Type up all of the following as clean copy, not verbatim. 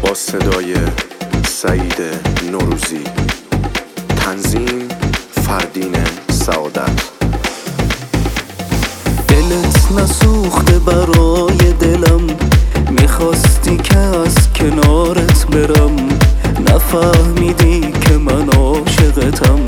با صدای سعید نوروزی، تنظیم فردین سعادت. دلت نسوخته برای دلم، میخواستی که از کنارت برم، نفهمیدی که من عاشقتم.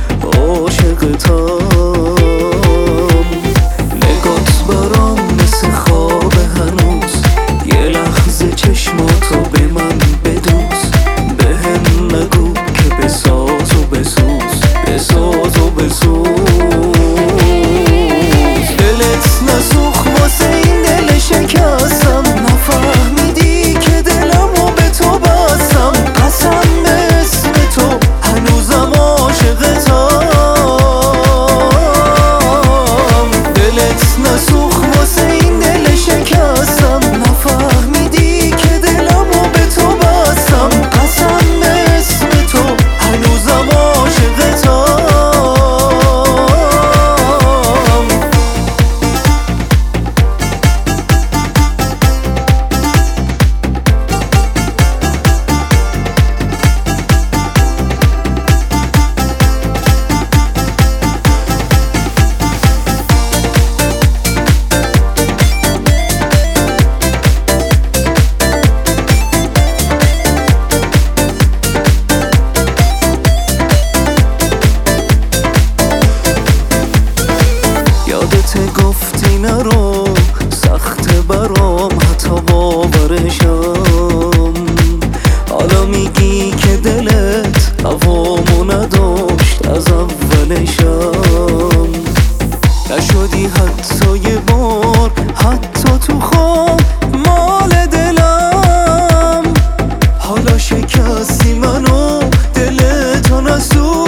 نگات برام مثل خواب هنوز، یه لحظه چشماتو به من بدوز. بهم نگو که بساز و بسوز، بساز و بسوز. دلت نسوخت واسه این دل شکستم، نفهمیدی که دلمو به تو بستم. قسم به اسم تو هنوزم عاشقتم. دلت نسوخت واسه این دل شکستم، نفهمیدی که دلمو به تو بستم. قسم به اسم تو هنوزم عاشقتم. گفتی نرو، سخته برام حتی باورشم. حالا میگی که دلت هوامو نداشت از اولشم. نشدی حتی یه بار، حتی تو خواب مال دلم. حالا شکستی منو، دلتو نسوخت.